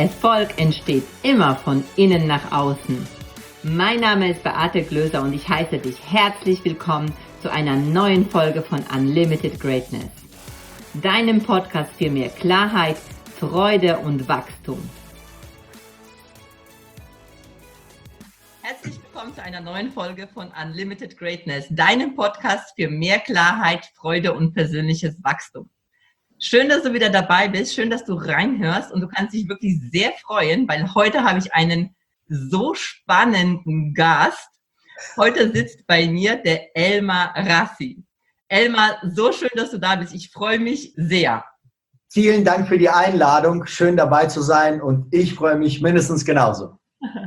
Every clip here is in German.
Erfolg entsteht immer von innen nach außen. Mein Name ist Beate Glöser und ich heiße dich herzlich willkommen zu einer neuen Folge von Unlimited Greatness, deinem Podcast für mehr Klarheit, Freude und Wachstum. Herzlich willkommen zu einer neuen Folge von Unlimited Greatness, deinem Podcast für mehr Klarheit, Freude und persönliches Wachstum. Schön, dass du wieder dabei bist, schön, dass du reinhörst und du kannst dich wirklich sehr freuen, weil heute habe ich einen so spannenden Gast. Heute sitzt bei mir der Elmar Rassi. Elmar, so schön, dass du da bist. Ich freue mich sehr. Vielen Dank für die Einladung. Schön dabei zu sein und ich freue mich mindestens genauso.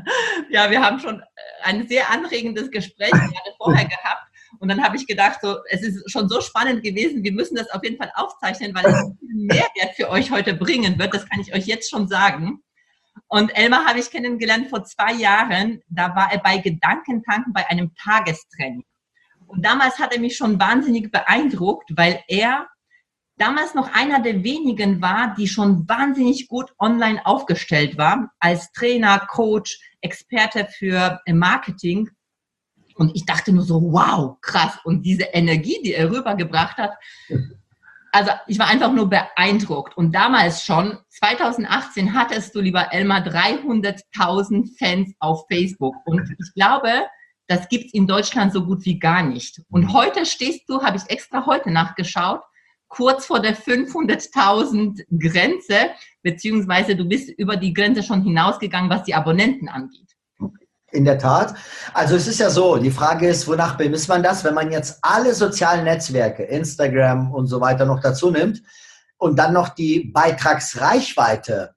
Ja, wir haben schon ein sehr anregendes Gespräch gerade vorher gehabt. Und dann habe ich gedacht, so, es ist schon so spannend gewesen, wir müssen das auf jeden Fall aufzeichnen, weil es einen Mehrwert für euch heute bringen wird. Das kann ich euch jetzt schon sagen. Und Elmar habe ich kennengelernt vor 2 Jahren. Da war er bei Gedankentanken bei einem Tagestraining. Und damals hat er mich schon wahnsinnig beeindruckt, weil er damals noch einer der wenigen war, die schon wahnsinnig gut online aufgestellt war, als Trainer, Coach, Experte für Marketing. Und ich dachte nur so, wow, krass. Und diese Energie, die er rübergebracht hat, also ich war einfach nur beeindruckt. Und damals schon, 2018, hattest du, lieber Elmar, 300.000 Fans auf Facebook. Und ich glaube, das gibt es in Deutschland so gut wie gar nicht. Und heute stehst du, habe ich extra heute nachgeschaut, kurz vor der 500.000 Grenze, beziehungsweise du bist über die Grenze schon hinausgegangen, was die Abonnenten angeht. In der Tat. Also es ist ja so, die Frage ist, wonach bemisst man das? Wenn man jetzt alle sozialen Netzwerke, Instagram und so weiter noch dazu nimmt und dann noch die Beitragsreichweite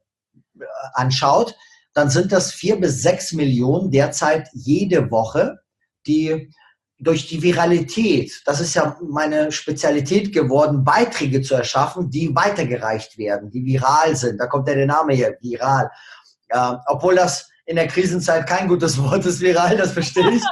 anschaut, dann sind das 4 bis 6 Millionen derzeit jede Woche, die durch die Viralität, das ist ja meine Spezialität geworden, Beiträge zu erschaffen, die weitergereicht werden, die viral sind. Da kommt ja der Name hier, viral. Obwohl das in der Krisenzeit kein gutes Wort ist, viral, das verstehe ich.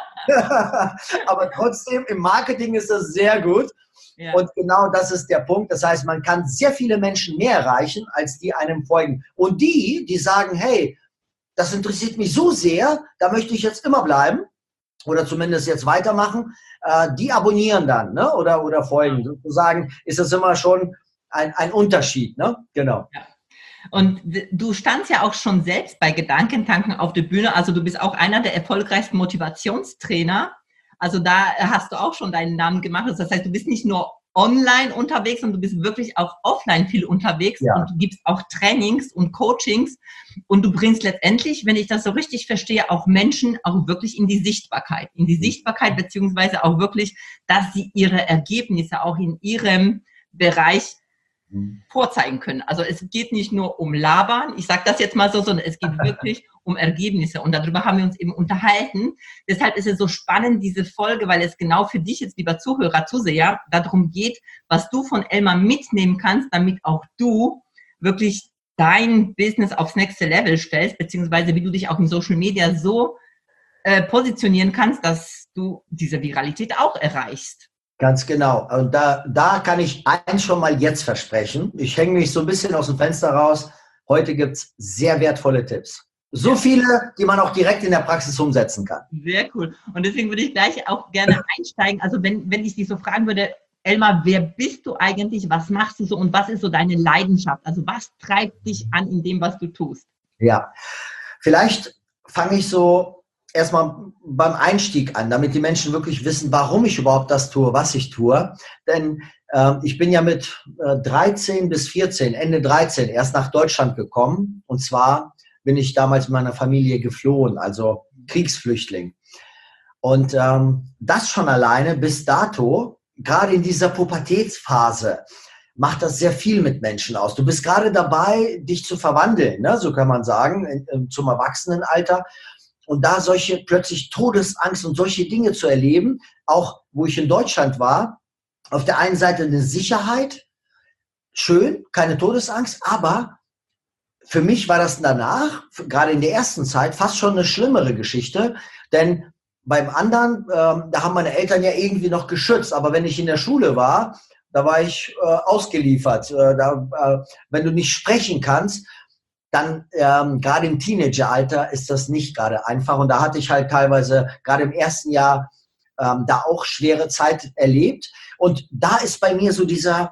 Aber trotzdem, im Marketing ist das sehr gut. Ja. Und genau das ist der Punkt. Das heißt, man kann sehr viele Menschen mehr erreichen, als die einem folgen. Und die sagen, hey, das interessiert mich so sehr, da möchte ich jetzt immer bleiben oder zumindest jetzt weitermachen, die abonnieren dann, ne? oder folgen. Sozusagen ist das immer schon ein Unterschied. Ne? Genau. Ja. Und du standst ja auch schon selbst bei Gedankentanken auf der Bühne. Also du bist auch einer der erfolgreichsten Motivationstrainer. Also da hast du auch schon deinen Namen gemacht. Das heißt, du bist nicht nur online unterwegs, sondern du bist wirklich auch offline viel unterwegs. Ja. Und du gibst auch Trainings und Coachings. Und du bringst letztendlich, wenn ich das so richtig verstehe, auch Menschen auch wirklich in die Sichtbarkeit. In die Sichtbarkeit beziehungsweise auch wirklich, dass sie ihre Ergebnisse auch in ihrem Bereich vorzeigen können. Also es geht nicht nur um Labern, ich sage das jetzt mal so, sondern es geht wirklich um Ergebnisse und darüber haben wir uns eben unterhalten. Deshalb ist es so spannend, diese Folge, weil es genau für dich jetzt, lieber Zuhörer, Zuseher, darum geht, was du von Elmar mitnehmen kannst, damit auch du wirklich dein Business aufs nächste Level stellst, beziehungsweise wie du dich auch in Social Media so positionieren kannst, dass du diese Viralität auch erreichst. Ganz genau. Und da kann ich eins schon mal jetzt versprechen. Ich hänge mich so ein bisschen aus dem Fenster raus. Heute gibt es sehr wertvolle Tipps. So viele, die man auch direkt in der Praxis umsetzen kann. Sehr cool. Und deswegen würde ich gleich auch gerne einsteigen. Also wenn ich dich so fragen würde, Elmar, wer bist du eigentlich? Was machst du so? Und was ist so deine Leidenschaft? Also was treibt dich an in dem, was du tust? Ja, vielleicht fange ich so erstmal beim Einstieg an, damit die Menschen wirklich wissen, warum ich überhaupt das tue, was ich tue. Denn ich bin ja mit 13 bis 14, Ende 13, erst nach Deutschland gekommen. Und zwar bin ich damals mit meiner Familie geflohen, also Kriegsflüchtling. Und das schon alleine bis dato, gerade in dieser Pubertätsphase, macht das sehr viel mit Menschen aus. Du bist gerade dabei, dich zu verwandeln, ne? So kann man sagen, zum Erwachsenenalter. Und da solche plötzlich Todesangst und solche Dinge zu erleben, auch wo ich in Deutschland war, auf der einen Seite eine Sicherheit, schön, keine Todesangst, aber für mich war das danach, gerade in der ersten Zeit, fast schon eine schlimmere Geschichte, denn beim anderen, da haben meine Eltern ja irgendwie noch geschützt, aber wenn ich in der Schule war, da war ich ausgeliefert. Wenn du nicht sprechen kannst, dann gerade im Teenageralter ist das nicht gerade einfach. Und da hatte ich halt teilweise gerade im ersten Jahr da auch schwere Zeit erlebt. Und da ist bei mir so diese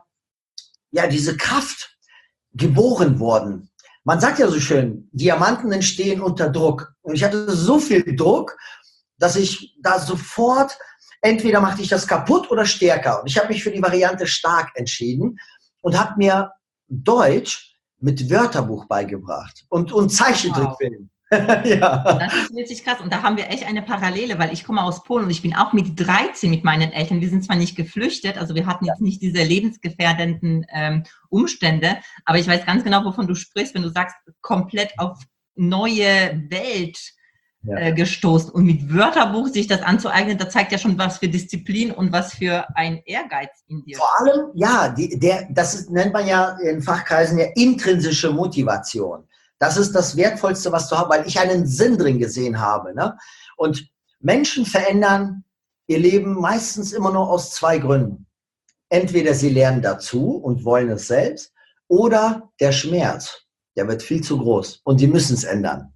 Kraft geboren worden. Man sagt ja so schön, Diamanten entstehen unter Druck. Und ich hatte so viel Druck, dass ich da sofort, entweder machte ich das kaputt oder stärker. Und ich habe mich für die Variante stark entschieden und habe mir Deutsch mit Wörterbuch beigebracht und Zeichentrickfilm. Ja. Das ist wirklich krass. Und da haben wir echt eine Parallele, weil ich komme aus Polen und ich bin auch mit 13 mit meinen Eltern. Wir sind zwar nicht geflüchtet, also wir hatten jetzt nicht diese lebensgefährdenden Umstände, aber ich weiß ganz genau, wovon du sprichst, wenn du sagst, komplett auf neue Welt gestoßen. Und mit Wörterbuch sich das anzueignen, da zeigt ja schon, was für Disziplin und was für ein Ehrgeiz in dir. Vor allem, ja, nennt man ja in Fachkreisen ja intrinsische Motivation. Das ist das Wertvollste, was du hast, weil ich einen Sinn drin gesehen habe. Ne? Und Menschen verändern ihr Leben meistens immer nur aus zwei Gründen. Entweder sie lernen dazu und wollen es selbst, oder der Schmerz, der wird viel zu groß und sie müssen es ändern.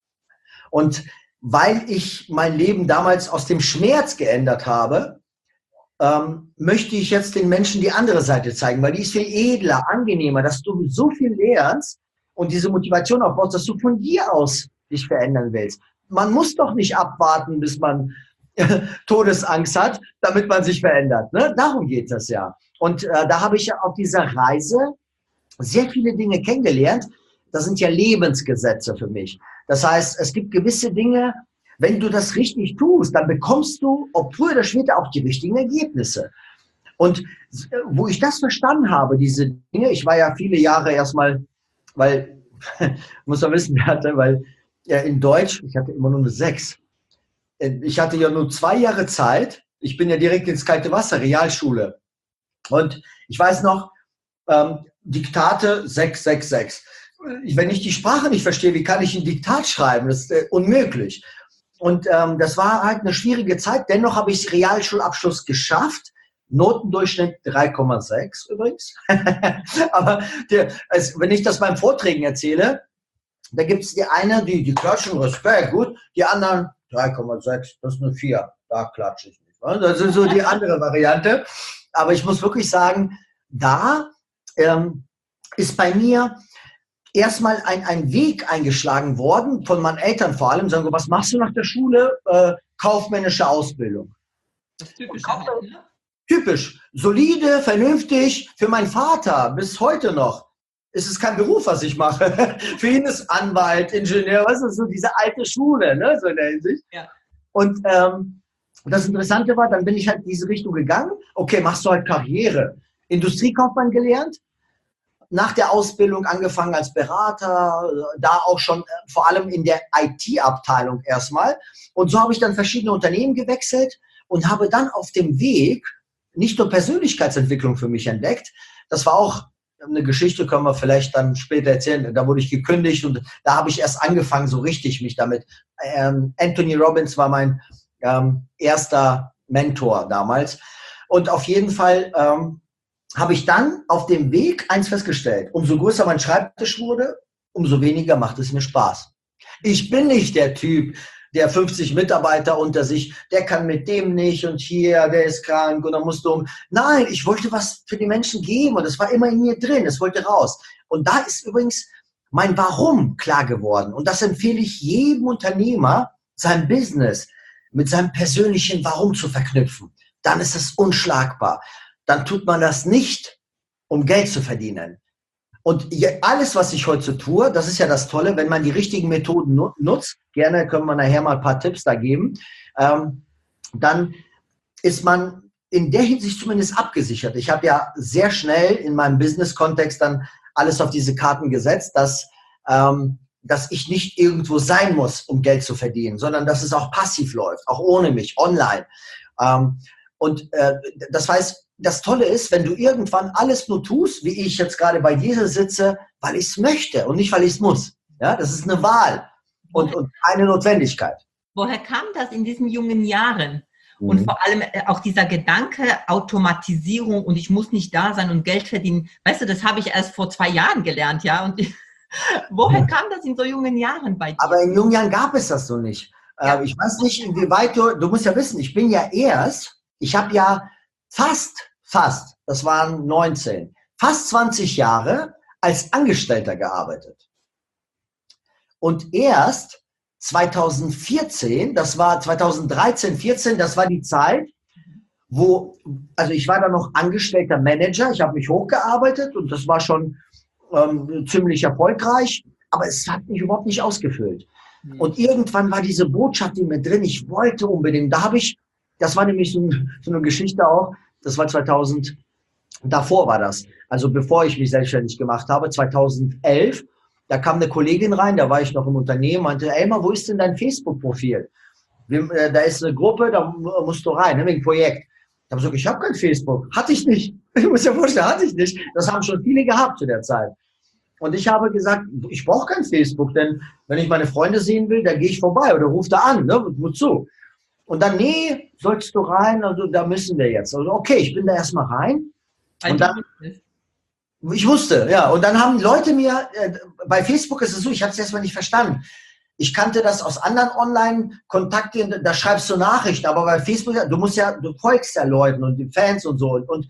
Und weil ich mein Leben damals aus dem Schmerz geändert habe, möchte ich jetzt den Menschen die andere Seite zeigen, weil die ist viel edler, angenehmer, dass du so viel lernst und diese Motivation aufbaust, dass du von dir aus dich verändern willst. Man muss doch nicht abwarten, bis man Todesangst hat, damit man sich verändert. Ne? Darum geht es ja. Und da habe ich auf dieser Reise sehr viele Dinge kennengelernt. Das sind ja Lebensgesetze für mich. Das heißt, es gibt gewisse Dinge, wenn du das richtig tust, dann bekommst du, ob früher oder später, auch die richtigen Ergebnisse. Und wo ich das verstanden habe, diese Dinge, ich war ja viele Jahre erstmal, weil, muss man wissen, weil in Deutsch, ich hatte immer nur eine 6. Ich hatte ja nur 2 Jahre Zeit. Ich bin ja direkt ins kalte Wasser, Realschule. Und ich weiß noch, Diktate 6, 6, 6. Wenn ich die Sprache nicht verstehe, wie kann ich ein Diktat schreiben? Das ist unmöglich. Und das war halt eine schwierige Zeit. Dennoch habe ich Realschulabschluss geschafft. Notendurchschnitt 3,6 übrigens. Aber wenn ich das beim Vorträgen erzähle, da gibt es die eine, die klatschen, Respekt, gut. Die anderen 3,6, das ist eine 4. Da klatsche ich nicht. Das ist so die andere Variante. Aber ich muss wirklich sagen, da ist bei mir erstmal ein Weg eingeschlagen worden, von meinen Eltern vor allem, sagen, was machst du nach der Schule? Kaufmännische Ausbildung. Das ist typisch. Typisch, solide, vernünftig, für meinen Vater bis heute noch. Ist es kein Beruf, was ich mache. Für ihn ist Anwalt, Ingenieur, was ist so diese alte Schule, ne, so in der Hinsicht. Ja. Und das Interessante war, dann bin ich halt in diese Richtung gegangen. Okay, machst du halt Karriere. Industriekaufmann gelernt, nach der Ausbildung angefangen als Berater, da auch schon vor allem in der IT-Abteilung erstmal. Und so habe ich dann verschiedene Unternehmen gewechselt und habe dann auf dem Weg nicht nur Persönlichkeitsentwicklung für mich entdeckt, das war auch eine Geschichte, können wir vielleicht dann später erzählen, da wurde ich gekündigt und da habe ich erst angefangen, so richtig mich damit. Anthony Robbins war mein erster Mentor damals und auf jeden Fall habe ich dann auf dem Weg eins festgestellt, umso größer mein Schreibtisch wurde, umso weniger macht es mir Spaß. Ich bin nicht der Typ, der 50 Mitarbeiter unter sich, der kann mit dem nicht und hier, der ist krank und dann musst du Nein, ich wollte was für die Menschen geben und es war immer in mir drin, es wollte raus. Und da ist übrigens mein Warum klar geworden und das empfehle ich jedem Unternehmer, sein Business mit seinem persönlichen Warum zu verknüpfen. Dann ist es unschlagbar. Dann tut man das nicht, um Geld zu verdienen. Und alles, was ich heute tue, das ist ja das Tolle, wenn man die richtigen Methoden nutzt, gerne können wir nachher mal ein paar Tipps da geben, dann ist man in der Hinsicht zumindest abgesichert. Ich habe ja sehr schnell in meinem Business-Kontext dann alles auf diese Karten gesetzt, dass ich nicht irgendwo sein muss, um Geld zu verdienen, sondern dass es auch passiv läuft, auch ohne mich, online. Das heißt, das Tolle ist, wenn du irgendwann alles nur tust, wie ich jetzt gerade bei dir sitze, weil ich es möchte und nicht, weil ich es muss. Ja, das ist eine Wahl und eine Notwendigkeit. Woher kam das in diesen jungen Jahren? Und vor allem auch dieser Gedanke, Automatisierung und ich muss nicht da sein und Geld verdienen. Weißt du, das habe ich erst vor 2 Jahren gelernt, ja. Und Woher kam das in so jungen Jahren bei dir? Aber in jungen Jahren gab es das so nicht. Ja. Ich weiß nicht, inwieweit du musst ja wissen, ich habe ja fast, das waren 19, fast 20 Jahre als Angestellter gearbeitet. Und erst 2014, das war 2013, 14, das war die Zeit, also ich war da noch angestellter Manager, ich habe mich hochgearbeitet und das war schon ziemlich erfolgreich, aber es hat mich überhaupt nicht ausgefüllt. Und irgendwann war diese Botschaft in mir drin, ich wollte unbedingt, das war nämlich so eine Geschichte auch, das war 2000, davor war das, also bevor ich mich selbstständig gemacht habe, 2011, da kam eine Kollegin rein, da war ich noch im Unternehmen, meinte, Elmar, wo ist denn dein Facebook-Profil? Da ist eine Gruppe, da musst du rein, wegen Projekt. Da habe ich gesagt, ich habe kein Facebook. Hatte ich nicht. Ich muss ja vorstellen, hatte ich nicht. Das haben schon viele gehabt zu der Zeit. Und ich habe gesagt, ich brauche kein Facebook, denn wenn ich meine Freunde sehen will, dann gehe ich vorbei oder rufe da an, ne? Wozu? Und dann, nee, sollst du rein, also da müssen wir jetzt. Also okay, ich bin da erstmal rein. Und dann, ich wusste, ja. Und dann haben Leute mir, bei Facebook ist es so, ich habe es erstmal nicht verstanden. Ich kannte das aus anderen Online-Kontakten, da schreibst du Nachrichten, aber bei Facebook, du folgst ja Leuten und den Fans und so. Und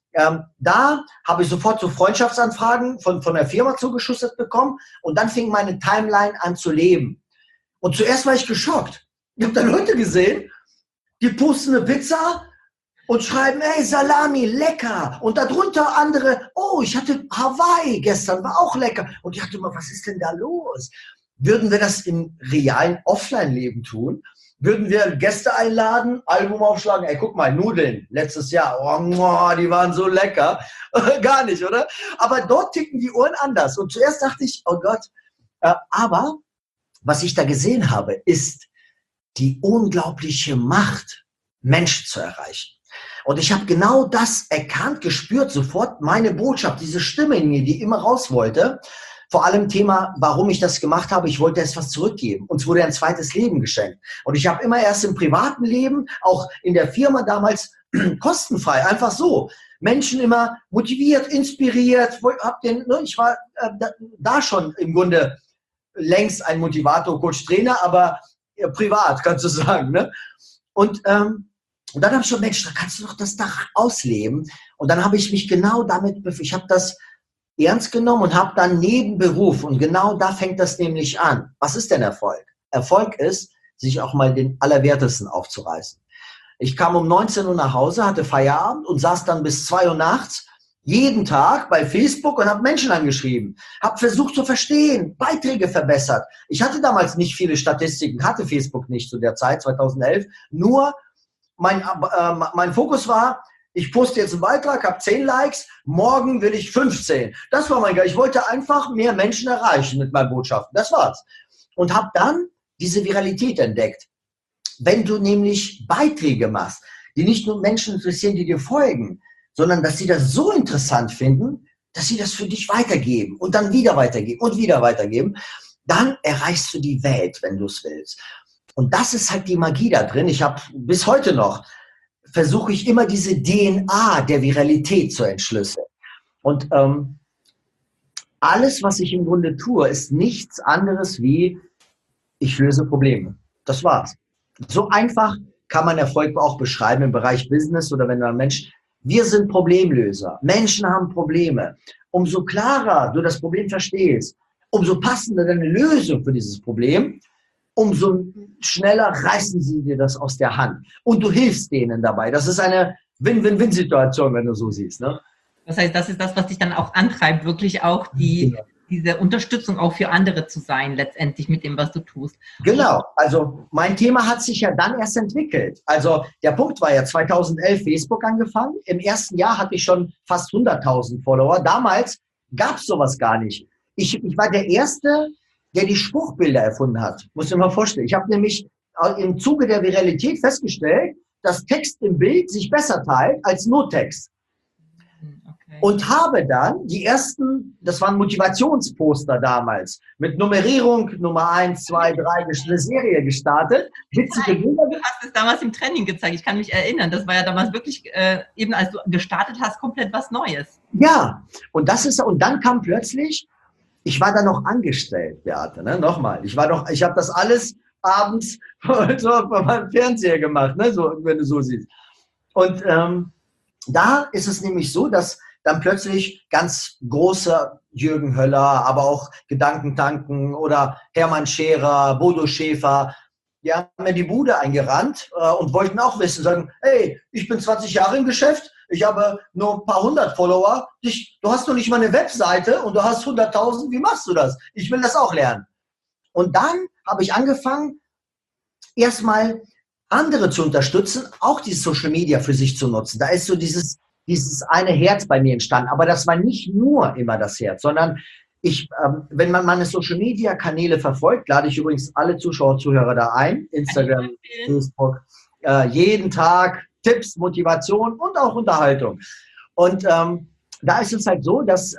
da habe ich sofort so Freundschaftsanfragen von der Firma zugeschustert bekommen und dann fing meine Timeline an zu leben. Und zuerst war ich geschockt. Ich habe da Leute gesehen, die posten eine Pizza und schreiben, hey, Salami, lecker. Und darunter andere, oh, ich hatte Hawaii gestern, war auch lecker. Und ich dachte immer, was ist denn da los? Würden wir das im realen Offline-Leben tun? Würden wir Gäste einladen, Album aufschlagen, ey, guck mal, Nudeln, letztes Jahr, oh, die waren so lecker. Gar nicht, oder? Aber dort ticken die Uhren anders. Und zuerst dachte ich, oh Gott, aber was ich da gesehen habe, ist die unglaubliche Macht, Menschen zu erreichen. Und ich habe genau das erkannt, gespürt, sofort meine Botschaft, diese Stimme in mir, die immer raus wollte. Vor allem Thema, warum ich das gemacht habe, ich wollte erst was zurückgeben. Uns wurde ein zweites Leben geschenkt. Und ich habe immer erst im privaten Leben, auch in der Firma damals, kostenfrei, einfach so, Menschen immer motiviert, inspiriert. Ich war da schon im Grunde längst ein Motivator, Coach, Trainer, aber privat, kannst du sagen. Ne? Und dann habe ich schon, Mensch, da kannst du doch das Dach ausleben. Und dann habe ich mich genau damit, ich habe das ernst genommen und habe dann Nebenberuf. Und genau da fängt das nämlich an. Was ist denn Erfolg? Erfolg ist, sich auch mal den Allerwertesten aufzureißen. Ich kam um 19 Uhr nach Hause, hatte Feierabend und saß dann bis 2 Uhr nachts jeden Tag bei Facebook und habe Menschen angeschrieben. Habe versucht zu verstehen, Beiträge verbessert. Ich hatte damals nicht viele Statistiken, hatte Facebook nicht zu der Zeit, 2011. Nur mein Fokus war, ich poste jetzt einen Beitrag, habe 10 Likes, morgen will ich 15. Das war mein Geil. Ich wollte einfach mehr Menschen erreichen mit meinen Botschaften. Das war's. Und habe dann diese Viralität entdeckt. Wenn du nämlich Beiträge machst, die nicht nur Menschen interessieren, die dir folgen, sondern dass sie das so interessant finden, dass sie das für dich weitergeben und dann wieder weitergeben und wieder weitergeben, dann erreichst du die Welt, wenn du es willst. Und das ist halt die Magie da drin. Ich habe bis heute noch, versuche ich immer diese DNA der Viralität zu entschlüsseln. Und alles, was ich im Grunde tue, ist nichts anderes wie, ich löse Probleme. Das war's. So einfach kann man Erfolg auch beschreiben im Bereich Business oder wenn du ein Mensch, wir sind Problemlöser. Menschen haben Probleme. Umso klarer du das Problem verstehst, umso passender deine Lösung für dieses Problem, umso schneller reißen sie dir das aus der Hand. Und du hilfst denen dabei. Das ist eine Win-Win-Win-Situation, wenn du so siehst. Ne? Das heißt, das ist das, was dich dann auch antreibt, wirklich auch diese Unterstützung auch für andere zu sein, letztendlich mit dem, was du tust. Genau. Also mein Thema hat sich ja dann erst entwickelt. Also der Punkt war ja 2011 Facebook angefangen. Im ersten Jahr hatte ich schon fast 100.000 Follower. Damals gab es sowas gar nicht. Ich war der Erste, der die Spruchbilder erfunden hat. Muss ich mir mal vorstellen. Ich habe nämlich im Zuge der Viralität festgestellt, dass Text im Bild sich besser teilt als nur Text. Okay. Und habe dann die ersten, das waren Motivationsposter damals, mit Nummerierung Nummer 1, 2, 3, eine Serie gestartet. Witzige Bilder. Du hast es damals im Training gezeigt, ich kann mich erinnern. Das war ja damals wirklich, eben als du gestartet hast, komplett was Neues. Ja, und dann kam plötzlich ich war da noch angestellt, Beate, ne? Nochmal. Ich habe das alles abends so vor meinem Fernseher gemacht, ne? So, wenn du so siehst. Und da ist es nämlich so, dass dann plötzlich ganz große Jürgen Höller, aber auch Gedankentanken oder Hermann Scherer, Bodo Schäfer, die haben mir die Bude eingerannt und wollten auch wissen, sagen, hey, ich bin 20 Jahre im Geschäft, ich habe nur ein paar hundert Follower, du hast noch nicht mal eine Webseite und du hast 100.000, wie machst du das? Ich will das auch lernen. Und dann habe ich angefangen, erstmal andere zu unterstützen, auch die Social Media für sich zu nutzen. Da ist so dieses eine Herz bei mir entstanden. Aber das war nicht nur immer das Herz, sondern wenn man meine Social Media Kanäle verfolgt, lade ich übrigens alle Zuschauer, Zuhörer da ein, Instagram, Facebook, jeden Tag Tipps, Motivation und auch Unterhaltung. Und da ist es halt so, dass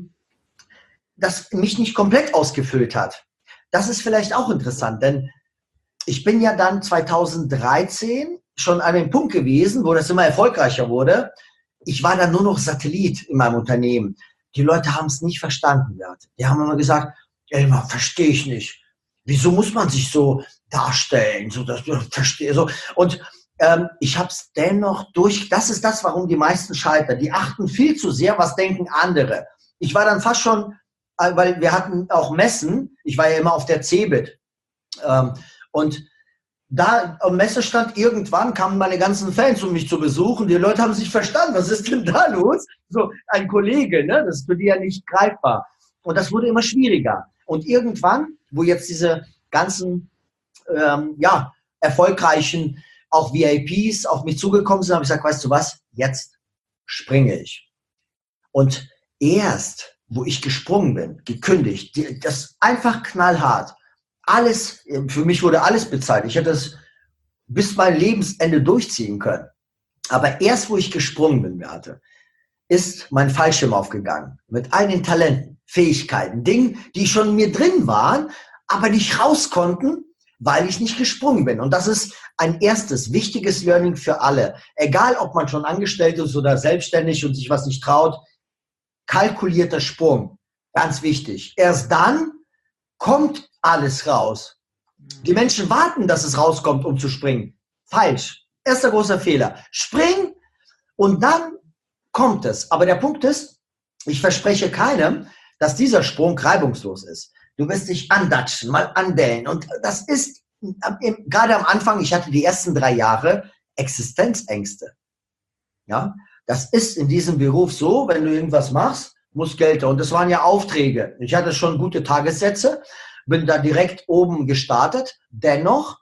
das mich nicht komplett ausgefüllt hat. Das ist vielleicht auch interessant, denn ich bin ja dann 2013 schon an dem Punkt gewesen, wo das immer erfolgreicher wurde. Ich war dann nur noch Satellit in meinem Unternehmen. Die Leute haben es nicht verstanden. Die haben immer gesagt, Elmar, verstehe ich nicht. Wieso muss man sich so darstellen? So, das verstehe so. Und ich habe es dennoch das ist das, warum die meisten scheitern. Die achten viel zu sehr, was denken andere. Ich war dann fast schon, weil wir hatten auch Messen, ich war ja immer auf der CeBIT. Und da am Messestand irgendwann kamen meine ganzen Fans, um mich zu besuchen. Die Leute haben sich verstanden. Was ist denn da los? So ein Kollege, ne? Das ist für die ja nicht greifbar. Und das wurde immer schwieriger. Und irgendwann, wo jetzt diese ganzen erfolgreichen auch VIPs auf mich zugekommen sind, habe ich gesagt, weißt du was? Jetzt springe ich. Und erst, wo ich gesprungen bin, gekündigt, das einfach knallhart. Alles, für mich wurde alles bezahlt. Ich hätte es bis mein Lebensende durchziehen können. Aber erst, wo ich gesprungen bin, Beate, ist mein Fallschirm aufgegangen. Mit all den Talenten, Fähigkeiten, Dingen, die schon in mir drin waren, aber nicht raus konnten, weil ich nicht gesprungen bin. Und das ist ein erstes wichtiges Learning für alle. Egal, ob man schon angestellt ist oder selbstständig und sich was nicht traut, kalkulierter Sprung, ganz wichtig. Erst dann kommt alles raus. Die Menschen warten, dass es rauskommt, um zu springen. Falsch. Erster großer Fehler. Spring und dann kommt es. Aber der Punkt ist, ich verspreche keinem, dass dieser Sprung reibungslos ist. Du wirst dich andatschen, mal andellen. Und das ist, gerade am Anfang, ich hatte die ersten 3 Jahre Existenzängste. Ja, das ist in diesem Beruf so, wenn du irgendwas machst, muss Geld. Und das waren ja Aufträge. Ich hatte schon gute Tagessätze, bin da direkt oben gestartet. Dennoch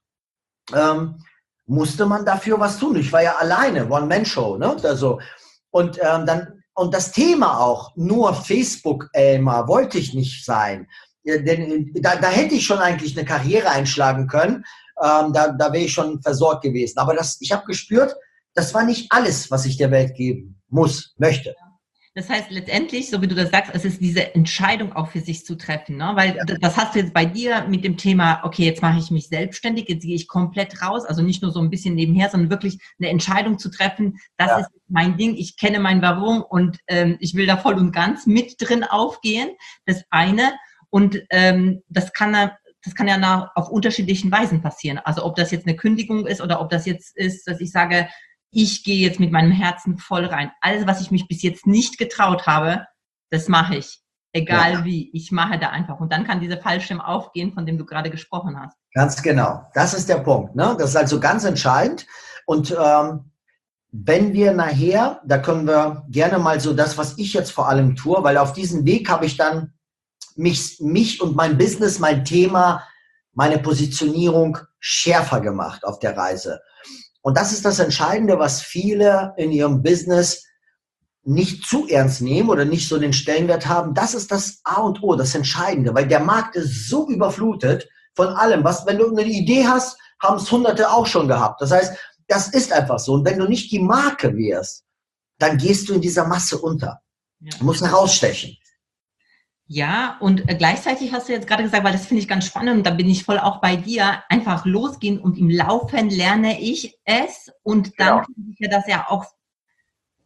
musste man dafür was tun. Ich war ja alleine, One-Man-Show. Ne? Also, und das Thema auch, nur Facebook-Elmar, wollte ich nicht sein. Denn da hätte ich schon eigentlich eine Karriere einschlagen können. Da wäre ich schon versorgt gewesen. Aber ich habe gespürt, das war nicht alles, was ich der Welt geben muss, möchte. Das heißt letztendlich, so wie du das sagst, es ist diese Entscheidung auch für sich zu treffen, ne? Weil das hast du jetzt bei dir mit dem Thema, okay, jetzt mache ich mich selbstständig, jetzt gehe ich komplett raus, also nicht nur so ein bisschen nebenher, sondern wirklich eine Entscheidung zu treffen, das ist mein Ding, ich kenne mein Warum und ich will da voll und ganz mit drin aufgehen, das eine. Und das kann ja auf unterschiedlichen Weisen passieren. Also ob das jetzt eine Kündigung ist oder ob das jetzt ist, dass ich sage, ich gehe jetzt mit meinem Herzen voll rein. Alles, was ich mich bis jetzt nicht getraut habe, das mache ich. Egal wie. Ich mache da einfach. Und dann kann dieser Fallschirm aufgehen, von dem du gerade gesprochen hast. Ganz genau. Das ist der Punkt. Ne? Das ist also ganz entscheidend. Und wenn wir nachher, da können wir gerne mal so das, was ich jetzt vor allem tue, weil auf diesem Weg habe ich dann mich und mein Business, mein Thema, meine Positionierung schärfer gemacht auf der Reise. Und das ist das Entscheidende, was viele in ihrem Business nicht zu ernst nehmen oder nicht so den Stellenwert haben. Das ist das A und O, das Entscheidende, weil der Markt ist so überflutet von allem. Wenn du eine Idee hast, haben es Hunderte auch schon gehabt. Das heißt, das ist einfach so. Und wenn du nicht die Marke wirst, dann gehst du in dieser Masse unter. Du musst herausstechen. Ja, und gleichzeitig hast du jetzt gerade gesagt, weil das finde ich ganz spannend und da bin ich voll auch bei dir, einfach losgehen und im Laufen lerne ich es und dann kann ich ja das ja auch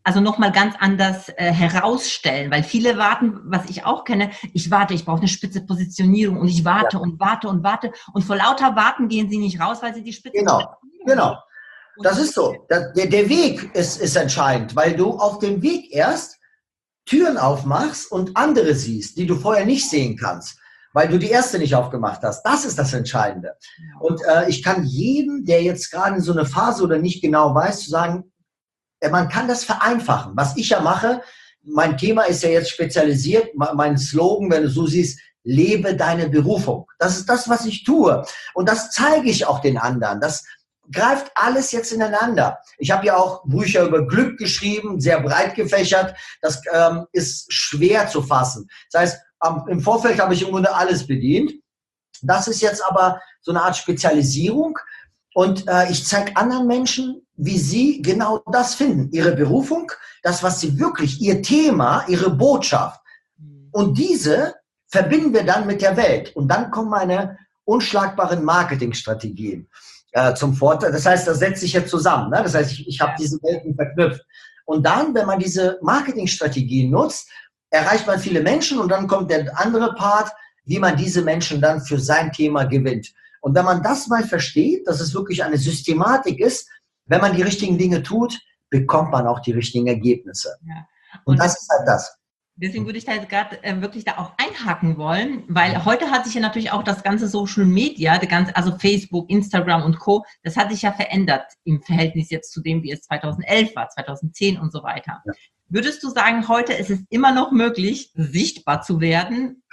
also nochmal ganz anders herausstellen, weil viele warten, was ich auch kenne, ich brauche eine spitze Positionierung und ich warte und warte und warte und vor lauter Warten gehen sie nicht raus, weil sie die spitze Positionierung Genau. Das ist so. Der Weg ist entscheidend, weil du auf dem Weg erst Türen aufmachst und andere siehst, die du vorher nicht sehen kannst, weil du die erste nicht aufgemacht hast. Das ist das Entscheidende. Und ich kann jedem, der jetzt gerade in so eine Phase oder nicht genau weiß, zu sagen, man kann das vereinfachen. Was ich ja mache, mein Thema ist ja jetzt spezialisiert, mein Slogan, wenn du so siehst, lebe deine Berufung. Das ist das, was ich tue. Und das zeige ich auch den anderen. Das greift alles jetzt ineinander. Ich habe ja auch Bücher über Glück geschrieben, sehr breit gefächert. Das ist schwer zu fassen. Das heißt, im Vorfeld habe ich im Grunde alles bedient. Das ist jetzt aber so eine Art Spezialisierung. Und ich zeige anderen Menschen, wie sie genau das finden. Ihre Berufung, das, was sie wirklich, ihr Thema, ihre Botschaft. Und diese verbinden wir dann mit der Welt. Und dann kommen meine unschlagbaren Marketingstrategien zum Vorteil. Das heißt, das setzt sich jetzt zusammen. Ne? Das heißt, ich habe diese Welten verknüpft. Und dann, wenn man diese Marketingstrategien nutzt, erreicht man viele Menschen und dann kommt der andere Part, wie man diese Menschen dann für sein Thema gewinnt. Und wenn man das mal versteht, dass es wirklich eine Systematik ist, wenn man die richtigen Dinge tut, bekommt man auch die richtigen Ergebnisse. Ja. Und das ist halt das. Deswegen würde ich da jetzt gerade wirklich da auch einhaken wollen, weil heute hat sich ja natürlich auch das ganze Social Media, also Facebook, Instagram und Co., das hat sich ja verändert im Verhältnis jetzt zu dem, wie es 2011 war, 2010 und so weiter. Ja. Würdest du sagen, heute ist es immer noch möglich, sichtbar zu werden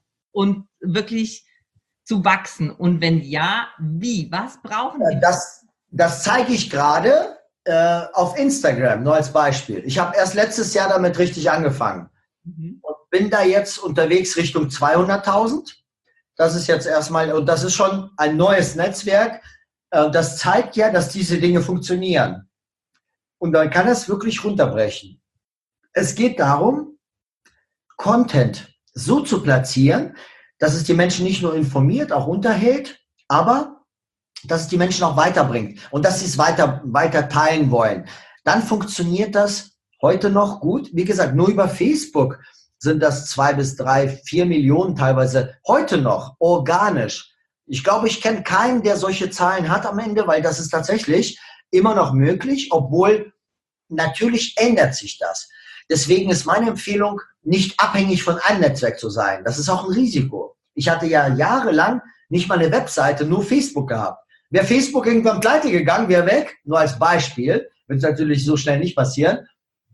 und wirklich zu wachsen? Und wenn ja, wie? Was brauchen wir? Das zeige ich gerade auf Instagram, nur als Beispiel. Ich habe erst letztes Jahr damit richtig angefangen. Und bin da jetzt unterwegs Richtung 200.000. Das ist jetzt erstmal, und das ist schon ein neues Netzwerk. Das zeigt ja, dass diese Dinge funktionieren. Und dann kann es wirklich runterbrechen. Es geht darum, Content so zu platzieren, dass es die Menschen nicht nur informiert, auch unterhält, aber dass es die Menschen auch weiterbringt und dass sie es weiter teilen wollen. Dann funktioniert das heute noch gut. Wie gesagt, nur über Facebook sind das 2 bis 3, 4 Millionen teilweise heute noch organisch. Ich glaube, ich kenne keinen, der solche Zahlen hat am Ende, weil das ist tatsächlich immer noch möglich, obwohl natürlich ändert sich das. Deswegen ist meine Empfehlung, nicht abhängig von einem Netzwerk zu sein. Das ist auch ein Risiko. Ich hatte ja jahrelang nicht mal eine Webseite, nur Facebook gehabt. Wäre Facebook irgendwann pleite gegangen, wäre weg, nur als Beispiel, wird es natürlich so schnell nicht passieren,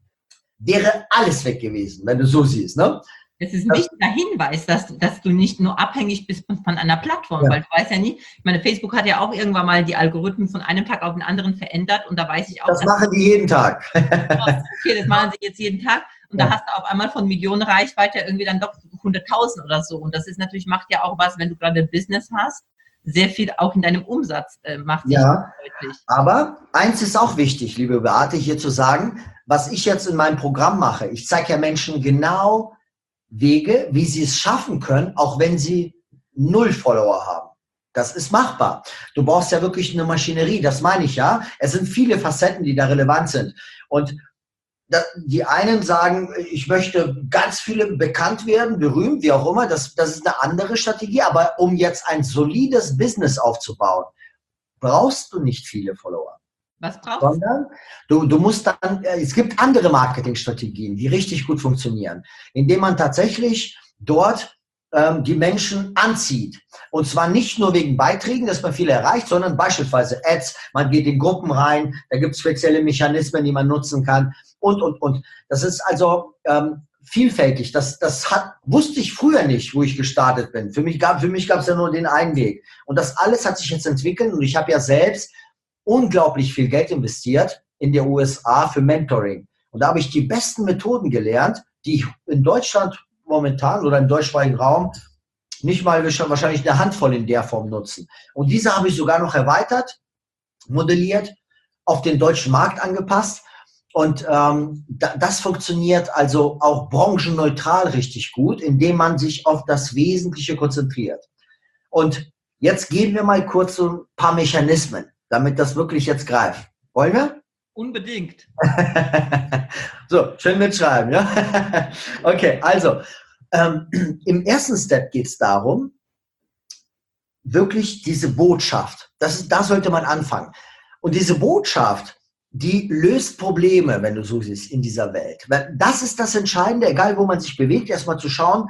wäre alles weg gewesen, wenn du so siehst. Ne? Es ist ein wichtiger Hinweis, dass du nicht nur abhängig bist von einer Plattform, weil du weißt ja nie, ich meine, Facebook hat ja auch irgendwann mal die Algorithmen von einem Tag auf den anderen verändert und da weiß ich auch. Das machen die jeden Tag. Okay, das machen sie jetzt jeden Tag und da hast du auf einmal von Millionen Reichweite irgendwie dann doch 100.000 oder so und das ist natürlich, macht ja auch was, wenn du gerade ein Business hast, sehr viel auch in deinem Umsatz macht sich deutlich. Aber eins ist auch wichtig, liebe Beate, hier zu sagen, was ich jetzt in meinem Programm mache. Ich zeige ja Menschen genau Wege, wie sie es schaffen können, auch wenn sie 0 Follower haben. Das ist machbar. Du brauchst ja wirklich eine Maschinerie, das meine ich ja. Es sind viele Facetten, die da relevant sind. Und die einen sagen, ich möchte ganz viele bekannt werden, berühmt, wie auch immer. Das ist eine andere Strategie. Aber um jetzt ein solides Business aufzubauen, brauchst du nicht viele Follower. Was brauchst du? Sondern du musst dann, es gibt andere Marketingstrategien, die richtig gut funktionieren, indem man tatsächlich dort die Menschen anzieht. Und zwar nicht nur wegen Beiträgen, dass man viele erreicht, sondern beispielsweise Ads, man geht in Gruppen rein, da gibt es spezielle Mechanismen, die man nutzen kann und. Das ist also vielfältig. Das wusste ich früher nicht, wo ich gestartet bin. Für mich gab es ja nur den einen Weg. Und das alles hat sich jetzt entwickelt und ich habe ja selbst unglaublich viel Geld investiert in der USA für Mentoring. Und da habe ich die besten Methoden gelernt, die ich in Deutschland momentan oder im deutschsprachigen Raum nicht mal wahrscheinlich eine Handvoll in der Form nutzen. Und diese habe ich sogar noch erweitert, modelliert, auf den deutschen Markt angepasst. Und das funktioniert also auch branchenneutral richtig gut, indem man sich auf das Wesentliche konzentriert. Und jetzt gehen wir mal kurz so ein paar Mechanismen, damit das wirklich jetzt greift. Wollen wir? Unbedingt. So, schön mitschreiben, ja? Okay, also, im ersten Step geht es darum, wirklich diese Botschaft, da sollte man anfangen. Und diese Botschaft, die löst Probleme, wenn du so siehst, in dieser Welt. Das ist das Entscheidende, egal wo man sich bewegt, erstmal zu schauen,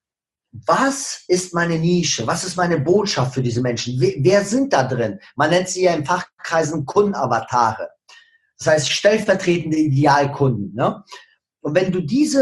was ist meine Nische, was ist meine Botschaft für diese Menschen, wer sind da drin? Man nennt sie ja in Fachkreisen Kundenavatare. Das heißt stellvertretende Idealkunden. Ne? Und wenn du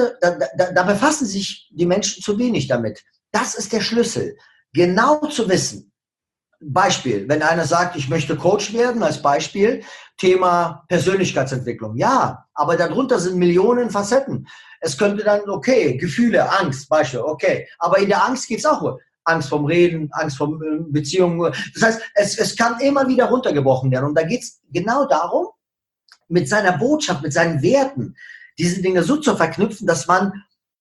da befassen sich die Menschen zu wenig damit. Das ist der Schlüssel, genau zu wissen. Beispiel, wenn einer sagt, ich möchte Coach werden, als Beispiel, Thema Persönlichkeitsentwicklung. Ja, aber darunter sind Millionen Facetten. Es könnte dann, okay, Gefühle, Angst, Beispiel, okay. Aber in der Angst geht es auch Angst vom Reden, Angst vor Beziehungen. Das heißt, es kann immer wieder runtergebrochen werden. Und da geht es genau darum, mit seiner Botschaft, mit seinen Werten, diese Dinge so zu verknüpfen, dass man,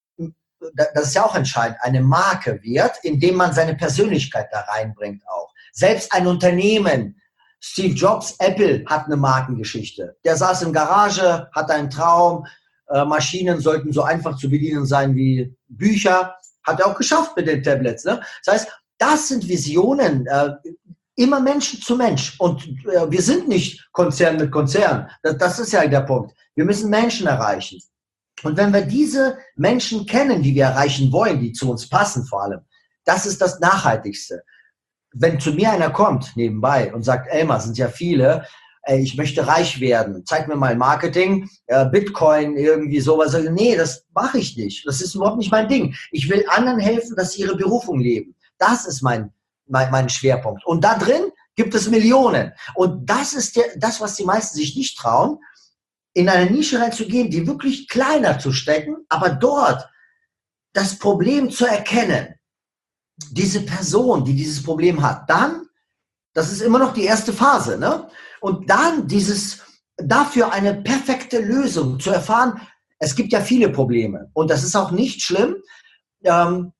das ist ja auch entscheidend, eine Marke wird, indem man seine Persönlichkeit da reinbringt auch. Selbst ein Unternehmen, Steve Jobs, Apple hat eine Markengeschichte. Der saß in Garage, hat einen Traum, Maschinen sollten so einfach zu bedienen sein wie Bücher. Hat er auch geschafft mit den Tablets. Ne? Das heißt, das sind Visionen, immer Menschen zu Mensch. Und wir sind nicht Konzern mit Konzern. Das ist ja der Punkt. Wir müssen Menschen erreichen. Und wenn wir diese Menschen kennen, die wir erreichen wollen, die zu uns passen vor allem, das ist das Nachhaltigste. Wenn zu mir einer kommt nebenbei und sagt, Elmar, sind ja viele, ich möchte reich werden, zeig mir mal Marketing, Bitcoin, irgendwie sowas. Nee, das mache ich nicht. Das ist überhaupt nicht mein Ding. Ich will anderen helfen, dass sie ihre Berufung leben. Das ist mein Schwerpunkt. Und da drin gibt es Millionen. Und das ist das, was die meisten sich nicht trauen, in eine Nische reinzugehen, die wirklich kleiner zu stecken, aber dort das Problem zu erkennen. Diese Person, die dieses Problem hat, dann, das ist immer noch die erste Phase, ne? Und dann dafür eine perfekte Lösung zu erfahren. Es gibt ja viele Probleme und das ist auch nicht schlimm, wenn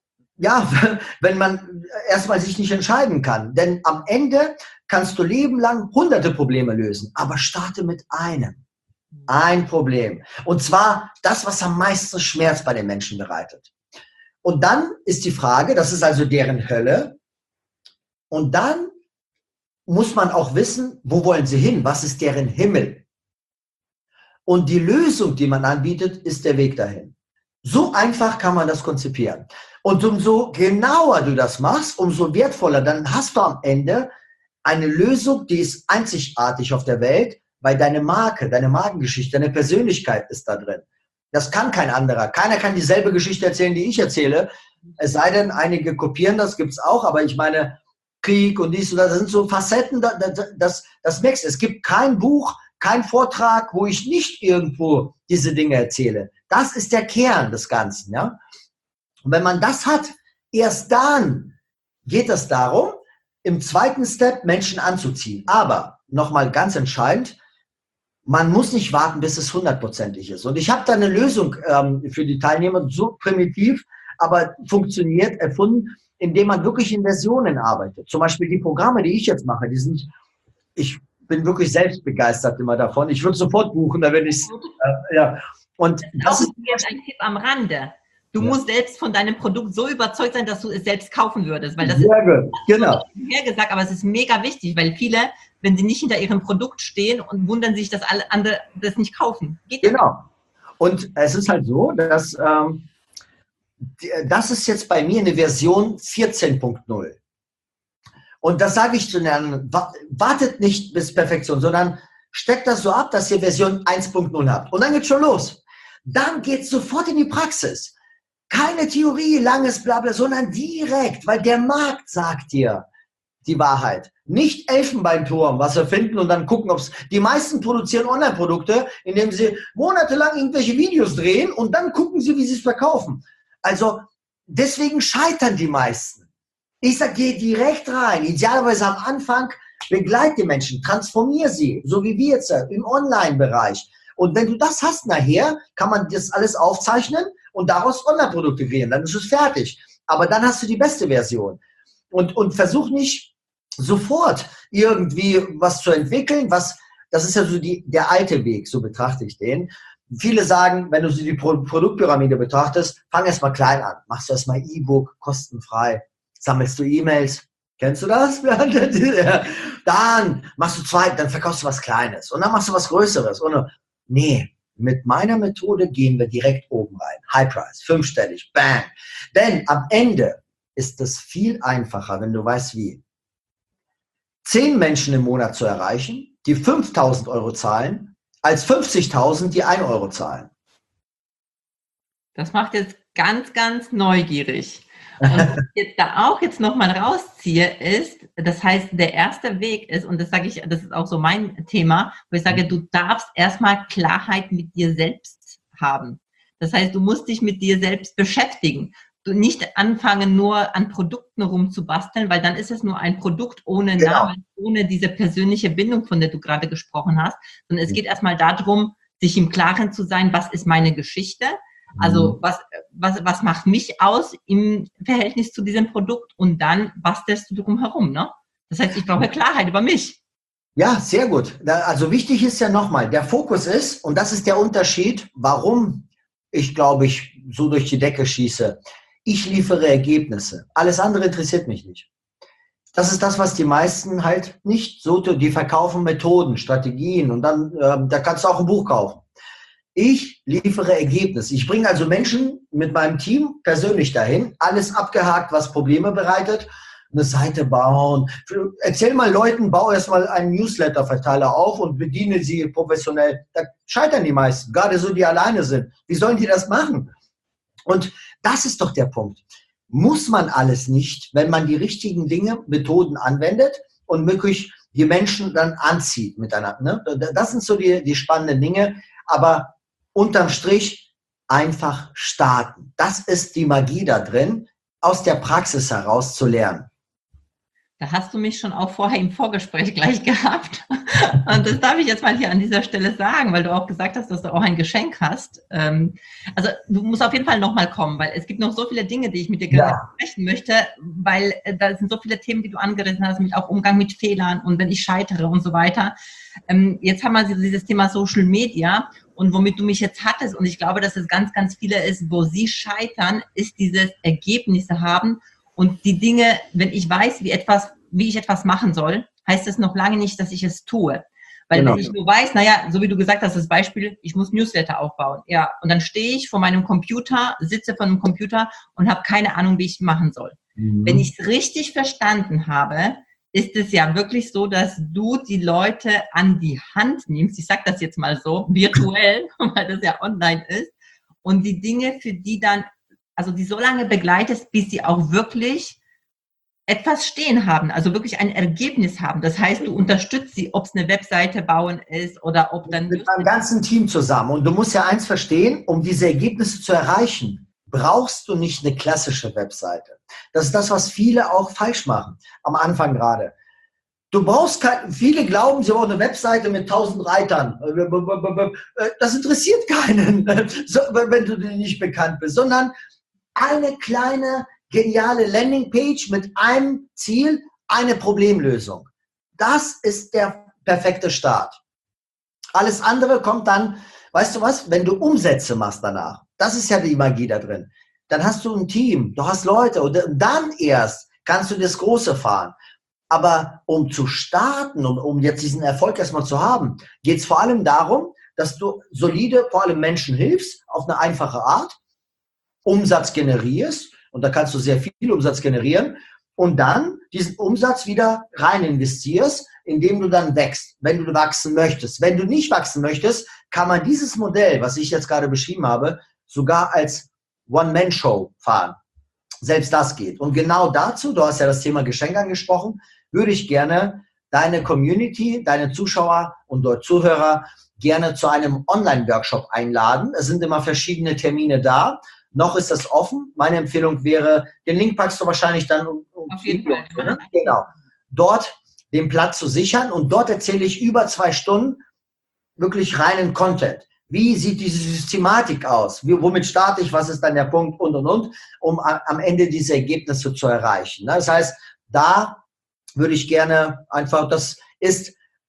man erstmal sich nicht entscheiden kann. Denn am Ende kannst du lebenlang hunderte Probleme lösen, aber starte mit einem. Ein Problem. Und zwar das, was am meisten Schmerz bei den Menschen bereitet. Und dann ist die Frage, das ist also deren Hölle. Und dann muss man auch wissen, wo wollen sie hin? Was ist deren Himmel? Und die Lösung, die man anbietet, ist der Weg dahin. So einfach kann man das konzipieren. Und umso genauer du das machst, umso wertvoller, dann hast du am Ende eine Lösung, die ist einzigartig auf der Welt, weil deine Marke, deine Markengeschichte, deine Persönlichkeit ist da drin. Das kann kein anderer. Keiner kann dieselbe Geschichte erzählen, die ich erzähle. Es sei denn, einige kopieren das, gibt es auch, aber ich meine, Krieg und dies und das sind so Facetten, das merkst du. Es gibt kein Buch, kein Vortrag, wo ich nicht irgendwo diese Dinge erzähle. Das ist der Kern des Ganzen. Ja? Und wenn man das hat, erst dann geht es darum, im zweiten Step Menschen anzuziehen. Aber, nochmal ganz entscheidend, man muss nicht warten, bis es 100%ig ist. Und ich habe da eine Lösung für die Teilnehmer, so primitiv, aber funktioniert, erfunden, indem man wirklich in Versionen arbeitet. Zum Beispiel die Programme, die ich jetzt mache, ich bin wirklich selbst begeistert immer davon. Ich würde sofort buchen, da wenn ich ja. Und das ist jetzt ein Tipp am Rande. Du musst selbst von deinem Produkt so überzeugt sein, dass du es selbst kaufen würdest. Weil das sehr gut, genau. Gesagt, aber es ist mega wichtig, weil viele, wenn sie nicht hinter ihrem Produkt stehen und wundern sich, dass alle andere das nicht kaufen. Geht genau. Und es ist halt so, dass das ist jetzt bei mir eine Version 14.0. Und das sage ich zu den anderen, wartet nicht bis Perfektion, sondern steckt das so ab, dass ihr Version 1.0 habt. Und dann geht's schon los. Dann geht's sofort in die Praxis. Keine Theorie, langes Blabla, sondern direkt, weil der Markt sagt dir die Wahrheit. Nicht Elfenbeinturm, was wir finden und dann gucken, ob es... Die meisten produzieren Online-Produkte, indem sie monatelang irgendwelche Videos drehen und dann gucken sie, wie sie es verkaufen. Also deswegen scheitern die meisten. Ich sage, geh direkt rein. Idealerweise am Anfang begleite die Menschen, transformier sie, so wie wir jetzt im Online-Bereich. Und wenn du das hast nachher, kann man das alles aufzeichnen und daraus Online-Produkte kreieren. Dann ist es fertig. Aber dann hast du die beste Version. Und versuch nicht sofort irgendwie was zu entwickeln, was Das ist ja so der alte Weg, so betrachte ich den. Viele sagen, wenn du so die Produktpyramide betrachtest, fang erst mal klein an. Machst du erst mal E-Book, kostenfrei. Sammelst du E-Mails. Kennst du das? Dann machst du dann verkaufst du was Kleines. Und dann machst du was Größeres. Und nee, mit meiner Methode gehen wir direkt oben rein. High Price, 5-stellig, bang. Denn am Ende ist es viel einfacher, wenn du weißt wie. 10 Menschen im Monat zu erreichen, die 5.000 Euro zahlen, als 50.000, die 1 Euro zahlen. Das macht jetzt ganz, ganz neugierig. Und was ich jetzt da auch jetzt nochmal rausziehe, ist, das heißt, der erste Weg ist, und das sage ich, das ist auch so mein Thema, wo ich sage, du darfst erstmal Klarheit mit dir selbst haben. Das heißt, du musst dich mit dir selbst beschäftigen. Du nicht anfangen, nur an Produkten rumzubasteln, weil dann ist es nur ein Produkt ohne Namen, ohne diese persönliche Bindung, von der du gerade gesprochen hast, sondern es geht erstmal darum, sich im Klaren zu sein, was ist meine Geschichte, also was macht mich aus im Verhältnis zu diesem Produkt, und dann bastelst du drum herum, ne? Das heißt, ich brauche Klarheit über mich. Ja, sehr gut. Also wichtig ist ja nochmal, der Fokus ist, und das ist der Unterschied, warum ich, glaube ich, so durch die Decke schieße. Ich liefere Ergebnisse. Alles andere interessiert mich nicht. Das ist das, was die meisten halt nicht so tun. Die verkaufen Methoden, Strategien, und dann, da kannst du auch ein Buch kaufen. Ich liefere Ergebnisse. Ich bringe also Menschen mit meinem Team persönlich dahin, alles abgehakt, was Probleme bereitet, eine Seite bauen. Erzähl mal Leuten, bau erstmal einen Newsletter-Verteiler auf und bediene sie professionell. Da scheitern die meisten, gerade so, die alleine sind. Wie sollen die das machen? Und das ist doch der Punkt. Muss man alles nicht, wenn man die richtigen Dinge, Methoden anwendet und wirklich die Menschen dann anzieht miteinander. Ne? Das sind so die spannenden Dinge. Aber unterm Strich einfach starten. Das ist die Magie da drin, aus der Praxis heraus zu lernen. Da hast du mich schon auch vorher im Vorgespräch gleich gehabt. Und das darf ich jetzt mal hier an dieser Stelle sagen, weil du auch gesagt hast, dass du auch ein Geschenk hast. Also du musst auf jeden Fall nochmal kommen, weil es gibt noch so viele Dinge, die ich mit dir gerne sprechen möchte, weil da sind so viele Themen, die du angerissen hast, mit auch Umgang mit Fehlern und wenn ich scheitere und so weiter. Jetzt haben wir dieses Thema Social Media, und womit du mich jetzt hattest, und ich glaube, dass es ganz, ganz viele ist, wo sie scheitern, ist dieses Ergebnisse haben. Und die Dinge, wenn ich weiß, wie ich etwas machen soll, heißt es noch lange nicht, dass ich es tue. Weil wenn ich nur weiß, naja, so wie du gesagt hast, das Beispiel, ich muss Newsletter aufbauen. Ja, und dann stehe ich vor meinem Computer, sitze vor einem Computer und habe keine Ahnung, wie ich es machen soll. Wenn ich es richtig verstanden habe, ist es ja wirklich so, dass du die Leute an die Hand nimmst. Ich sage das jetzt mal so, virtuell, weil das ja online ist. Und die Dinge für die dann, also die so lange begleitest, bis sie auch wirklich etwas stehen haben, also wirklich ein Ergebnis haben. Das heißt, du unterstützt sie, ob es eine Webseite bauen ist oder ob dann... Mit meinem ganzen Team zusammen. Und du musst ja eins verstehen, um diese Ergebnisse zu erreichen, brauchst du nicht eine klassische Webseite. Das ist das, was viele auch falsch machen, am Anfang gerade. Du brauchst viele glauben, sie brauchen eine Webseite mit 1000 Reitern. Das interessiert keinen, wenn du nicht bekannt bist, sondern eine kleine, geniale Landingpage mit einem Ziel, eine Problemlösung. Das ist der perfekte Start. Alles andere kommt dann, weißt du was, wenn du Umsätze machst danach. Das ist ja die Magie da drin. Dann hast du ein Team, du hast Leute und dann erst kannst du das Große fahren. Aber um zu starten und um jetzt diesen Erfolg erstmal zu haben, geht es vor allem darum, dass du solide, vor allem Menschen hilfst, auf eine einfache Art, Umsatz generierst, und da kannst du sehr viel Umsatz generieren, und dann diesen Umsatz wieder rein investierst, indem du dann wächst, wenn du wachsen möchtest. Wenn du nicht wachsen möchtest, kann man dieses Modell, was ich jetzt gerade beschrieben habe, sogar als One-Man-Show fahren. Selbst das geht. Und genau dazu, du hast ja das Thema Geschenk angesprochen, würde ich gerne deine Community, deine Zuschauer und dort Zuhörer gerne zu einem Online-Workshop einladen. Es sind immer verschiedene Termine da. Noch ist das offen. Meine Empfehlung wäre, den Link packst du wahrscheinlich dann auf jeden Fall. Ne? Genau. Dort den Platz zu sichern, und dort erzähle ich über 2 Stunden wirklich reinen Content. Wie sieht diese Systematik aus? Womit starte ich? Was ist dann der Punkt? Und, um am Ende diese Ergebnisse zu erreichen. Das heißt, da würde ich gerne einfach, das ist auch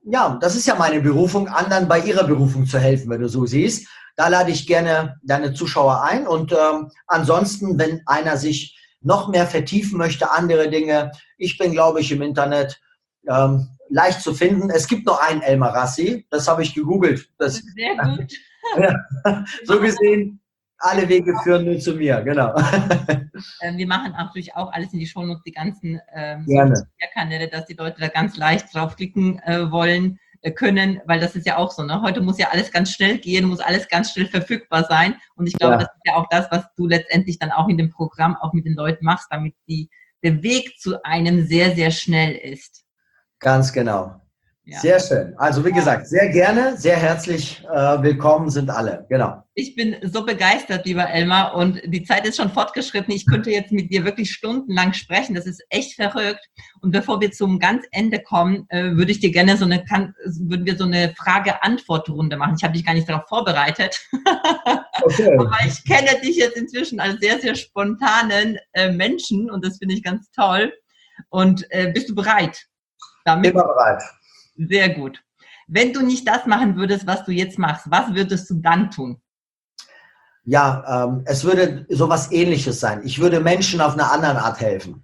ja, das ist ja meine Berufung, anderen bei ihrer Berufung zu helfen, wenn du so siehst. Da lade ich gerne deine Zuschauer ein. Und ansonsten, wenn einer sich noch mehr vertiefen möchte, andere Dinge, ich bin, glaube ich, im Internet leicht zu finden. Es gibt noch einen Elmar Rassi, das habe ich gegoogelt. Das, sehr gut. ja, so gesehen, alle Wege führen nur zu mir, genau. Wir machen natürlich auch alles in die Shownotes, die ganzen Gerne. Kanäle, dass die Leute da ganz leicht draufklicken können, weil das ist ja auch so, ne? Heute muss ja alles ganz schnell gehen, muss alles ganz schnell verfügbar sein. Und ich glaube, das ist ja auch das, was du letztendlich dann auch in dem Programm auch mit den Leuten machst, damit der Weg zu einem sehr, sehr schnell ist. Ganz genau. Ja. Sehr schön. Also wie gesagt, sehr gerne, sehr herzlich willkommen sind alle. Genau. Ich bin so begeistert, lieber Elmar, und die Zeit ist schon fortgeschritten. Ich könnte jetzt mit dir wirklich stundenlang sprechen. Das ist echt verrückt. Und bevor wir zum ganz Ende kommen, würde ich dir gerne würden wir so eine Frage-Antwort-Runde machen. Ich habe dich gar nicht darauf vorbereitet. Okay. Aber ich kenne dich jetzt inzwischen als sehr, sehr spontanen Menschen und das finde ich ganz toll. Und bist du bereit? Immer bereit. Sehr gut. Wenn du nicht das machen würdest, was du jetzt machst, was würdest du dann tun? Ja, es würde sowas Ähnliches sein. Ich würde Menschen auf eine andere Art helfen.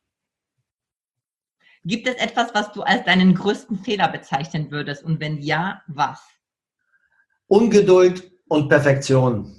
Gibt es etwas, was du als deinen größten Fehler bezeichnen würdest? Und wenn ja, was? Ungeduld und Perfektion.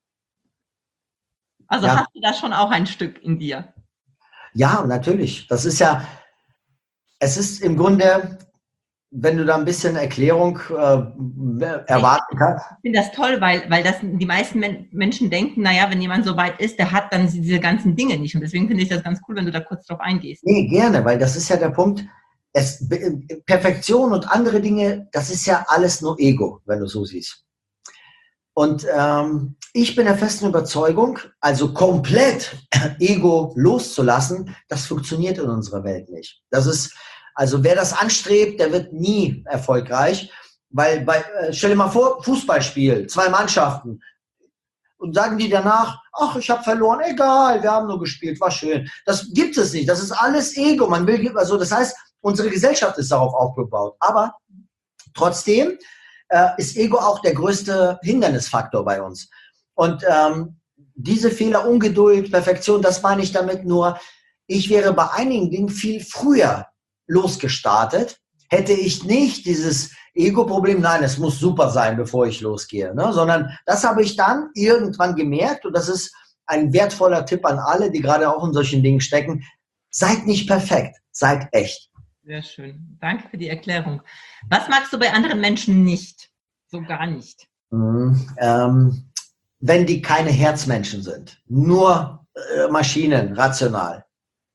Also hast du da schon auch ein Stück in dir? Ja, natürlich. Das ist ja, es ist im Grunde, wenn du da ein bisschen Erklärung erwarten kannst. Ich finde das toll, weil das die meisten Menschen denken, naja, wenn jemand so weit ist, der hat dann diese ganzen Dinge nicht. Und deswegen finde ich das ganz cool, wenn du da kurz drauf eingehst. Nee, gerne, weil das ist ja der Punkt. Perfektion und andere Dinge, das ist ja alles nur Ego, wenn du so siehst. Und ich bin der festen Überzeugung, also komplett Ego loszulassen, das funktioniert in unserer Welt nicht. Das ist, also wer das anstrebt, der wird nie erfolgreich, weil stell dir mal vor, Fußballspiel, 2 Mannschaften und sagen die danach, ach, ich habe verloren, egal, wir haben nur gespielt, war schön. Das gibt es nicht, das ist alles Ego. Man will, also das heißt, unsere Gesellschaft ist darauf aufgebaut, aber trotzdem ist Ego auch der größte Hindernisfaktor bei uns. Und diese Fehler, Ungeduld, Perfektion, das meine ich damit nur, ich wäre bei einigen Dingen viel früher losgestartet, hätte ich nicht dieses Ego-Problem, nein, es muss super sein, bevor ich losgehe, ne? Sondern das habe ich dann irgendwann gemerkt und das ist ein wertvoller Tipp an alle, die gerade auch in solchen Dingen stecken. Seid nicht perfekt, seid echt. Sehr schön. Danke für die Erklärung. Was magst du bei anderen Menschen nicht? So gar nicht. Wenn die keine Herzmenschen sind, nur Maschinen, rational.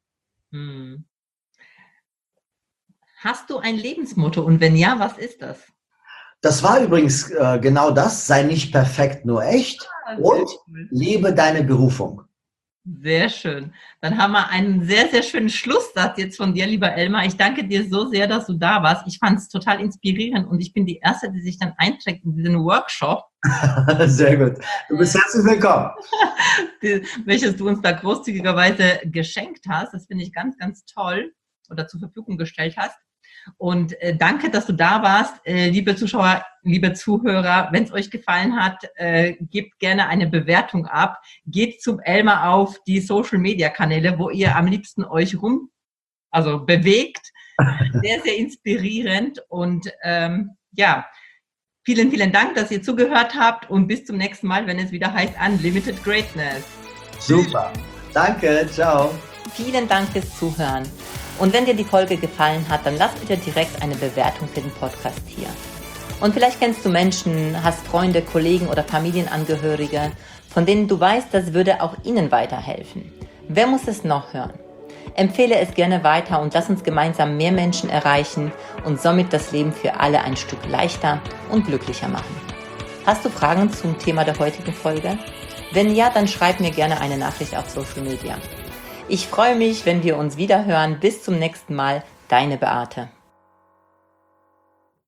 Hast du ein Lebensmotto und wenn ja, was ist das? Das war übrigens genau das, sei nicht perfekt, nur echt und lebe deine Berufung. Sehr schön. Dann haben wir einen sehr, sehr schönen Schlusssatz jetzt von dir, lieber Elmar. Ich danke dir so sehr, dass du da warst. Ich fand es total inspirierend und ich bin die Erste, die sich dann einträgt in diesen Workshop. Sehr gut. Du bist herzlich willkommen. Welches du uns da großzügigerweise geschenkt hast. Das finde ich ganz, ganz toll oder zur Verfügung gestellt hast. Und danke, dass du da warst. Liebe Zuschauer, liebe Zuhörer, wenn es euch gefallen hat, gebt gerne eine Bewertung ab. Geht zum Elmar auf die Social-Media-Kanäle, wo ihr am liebsten euch bewegt. Sehr, sehr inspirierend. Und vielen, vielen Dank, dass ihr zugehört habt und bis zum nächsten Mal, wenn es wieder heißt Unlimited Greatness. Super. Danke. Ciao. Vielen Dank fürs Zuhören. Und wenn dir die Folge gefallen hat, dann lass bitte direkt eine Bewertung für den Podcast hier. Und vielleicht kennst du Menschen, hast Freunde, Kollegen oder Familienangehörige, von denen du weißt, das würde auch ihnen weiterhelfen. Wer muss es noch hören? Empfehle es gerne weiter und lass uns gemeinsam mehr Menschen erreichen und somit das Leben für alle ein Stück leichter und glücklicher machen. Hast du Fragen zum Thema der heutigen Folge? Wenn ja, dann schreib mir gerne eine Nachricht auf Social Media. Ich freue mich, wenn wir uns wieder hören. Bis zum nächsten Mal, deine Beate.